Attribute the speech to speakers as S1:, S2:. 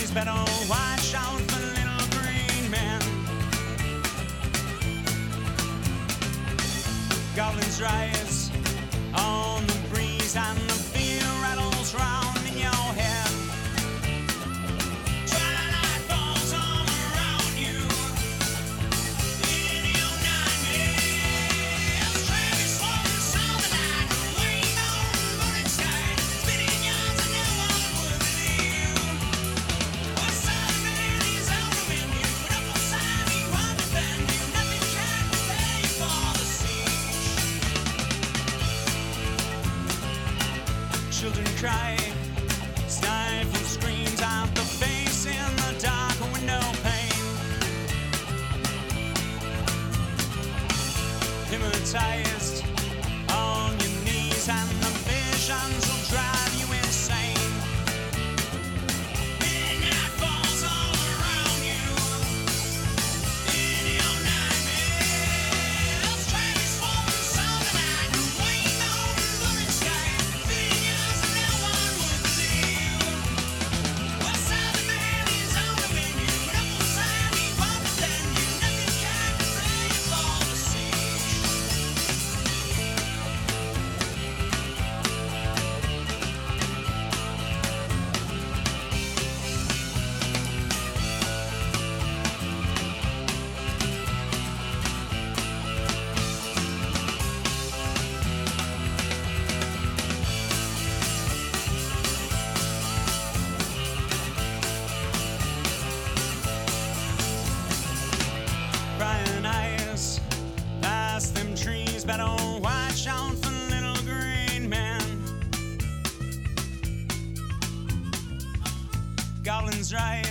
S1: trees, better watch out for little green men. Goblins rise on the breeze and the fear rattles round in your head. Twilight falls all around you in your nightmares. Transforming sound the night, waiting on the morning sky, spinning yarns and no one would believe. What side man is out of you? Double side he won't defend you. Nothing can pay for the siege. Children cry, stifled screams out the face in the dark window pane. Hypnotized on your knees and the visions will drive you insane. Midnight falls all around you in your nightmares. Transforming sound the night, waiting on the morning sky, fitting yours and no one would believe. What side the man is on the menu, double side he won't defend you. Nothing can pay for the siege. Crying eyes past them trees, better watch out for little green men. Goblins rise